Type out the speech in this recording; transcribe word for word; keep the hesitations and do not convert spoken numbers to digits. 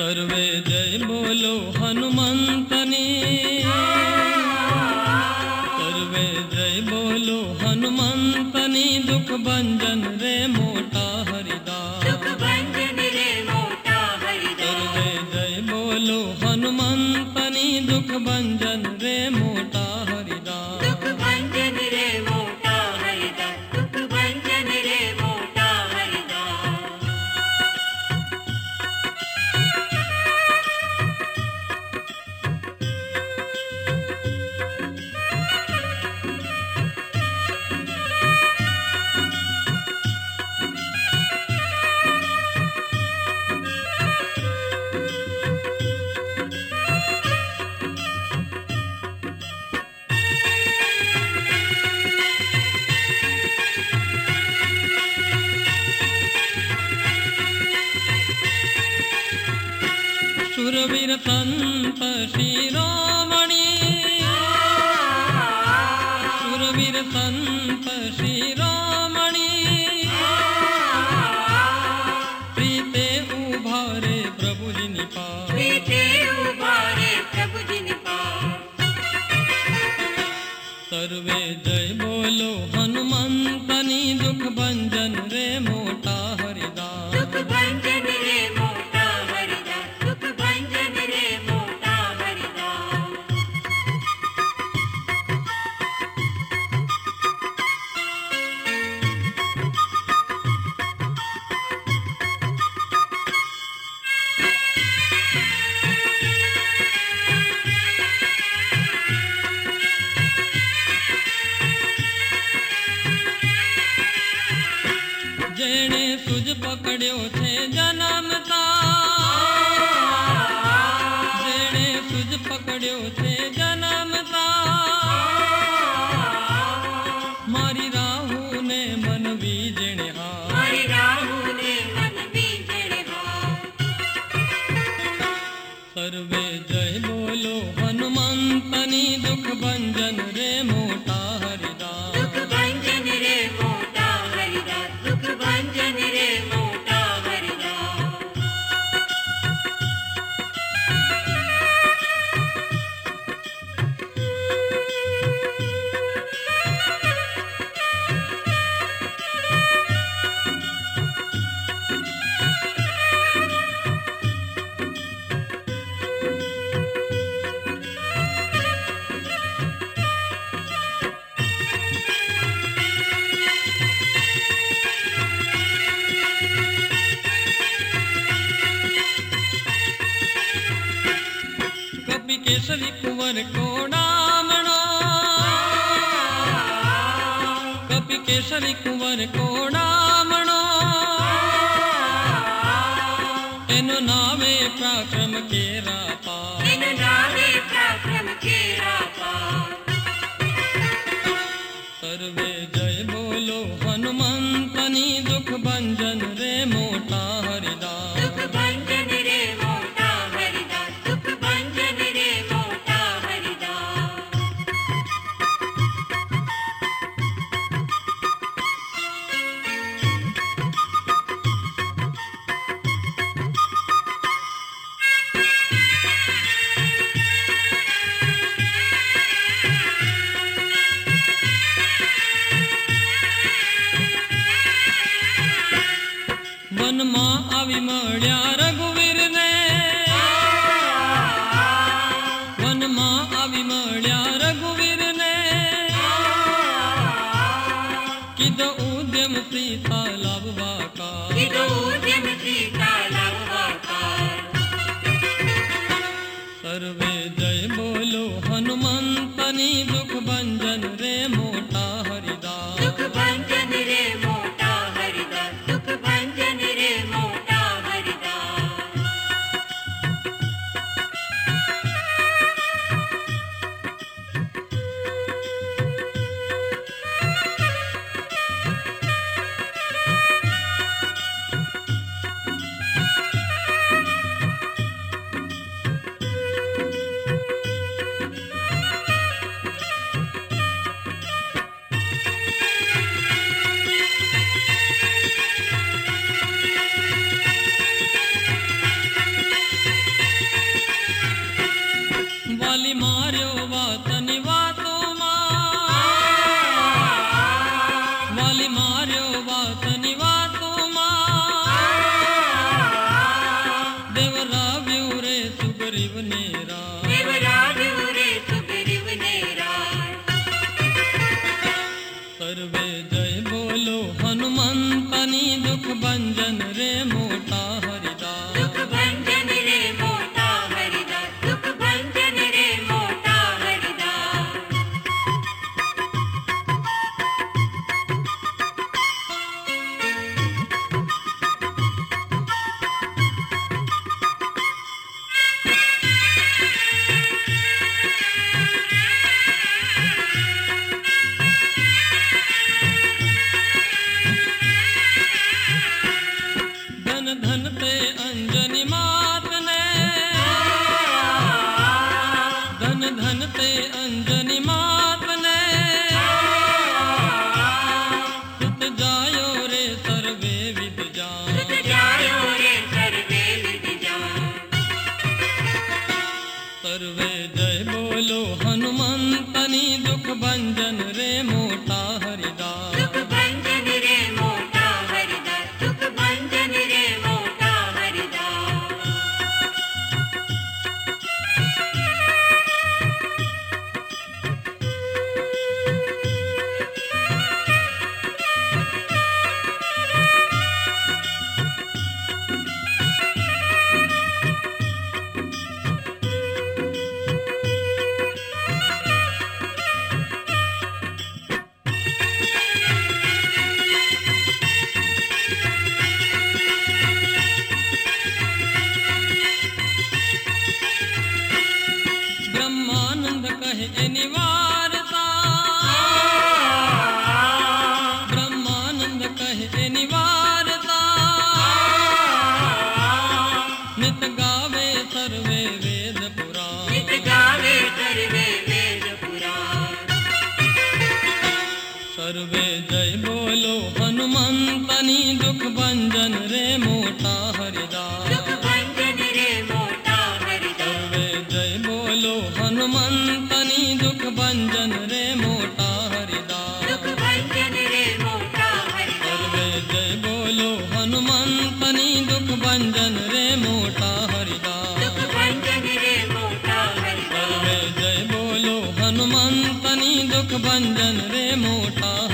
सर्वे जय बोलो हनुमंतनी, सर्वे जय बोलो हनुमंतनी, दुख भंजन रे मोटा हरिदास, दुख भंजन रे मोटा हरिदास। सर्वे जय बोलो हनुमंतनी, दुख भंजन रे मोटा हरिदास, दुख भंजन रे मोटा हरिदास, दुख भंजन रे मोटा हरिदास। सुरवीर संत शिरोमणि, सुरवीर संत शिरोमणि, प्रीते उभारे प्रभु जिनि पास, प्रीते उभारे प्रभु जिनि पास। सर्वे जय बोलो हनुमंतनी, दुख भंजन रे मोटा हरिदास, दुख भंजन रे मोटा हरिदास, दुख भंजन रे मोटा हरिदास। जेणे सुज पकड़्यो छे जन्मता, जेणे सुज पकड़्यो छे जन्मता, मारी राहु ने मनवी जेणे हार, मारी राहु ने मन बीजणे हार। सर्वे जय बोलो हनुमंतनी, दुख भंजन रे मोटा हरिदास, दुख भंजन रे मोटा हरिदास, दुख भंजन रे मोटा हरिदास। कपि केसरी कुंवर कोडामणो, कपि केसरी कुंवर कोडामणो, एनो नावे पराक्रम केरा पार, इन नावे पराक्रम केरा पार। सर्वे जय बोलो हनुमंतनी, दुख भंजन रे मोटा हरिदास, दुख भंजन रे मोटा हरिदास, दुख भंजन रे मोटा हरिदास। वन मां आवी मळ्या रघुवीर ने, वन मां आवी मळ्या रघुवीर ने, किदो उद्यम सीता लाभवा का, किदो उद्यम सीता लाभवा का। सर्वे जय बोलो हनुमंतनी, दुख भंजन रे मोटा हरिदास, दुख भंजन रे मोटा हरिदास, दुख भंजन रे मोटा हरिदास। नेरा देवराजू रे सुग्रीव नेरा सर्वे जय बोलो हनुमंतनी दुख भंजन रे मोटा हरिदास दुख भंजन रे मोटा हरिदास दुख भंजन रे मोटा हरिदास धन धन ते अंजनी मात ने धन धन ते अंजनी मात ने सुत जायो रे सर्वे विद जान सुत जायो रे सर्वे विद जान सर्वे जय बोलो हनुमंतनी दुख भंजन रे मोटा हरिदास दुख भंजन रे मोटा हरिदास दुख भंजन रे मोटा हरिदास ब्रह्मानंद कहे निवारता ब्रह्मानंद कहे निवारता नित गावे सर्वे वेद पुराण नित गावे सर्वे वेद पुराण सर्वे जय बोलो हनुमंतनी दुख भंजन रे मोटा हरिदास दुख भंजन रे मोटा हरिदास सर्वे जय बोलो हनुमंतनी दुख भंजन रे मोटा हरिदास दुख भंजन रे मोटा हरिदास सर्वे जय बोलो हनुमंतनी दुख भंजन रे मोटा हरिदास दुख भंजन रे मोटा हरिदास सर्वे जय बोलो हनुमंतनी दुख भंजन रे मोटा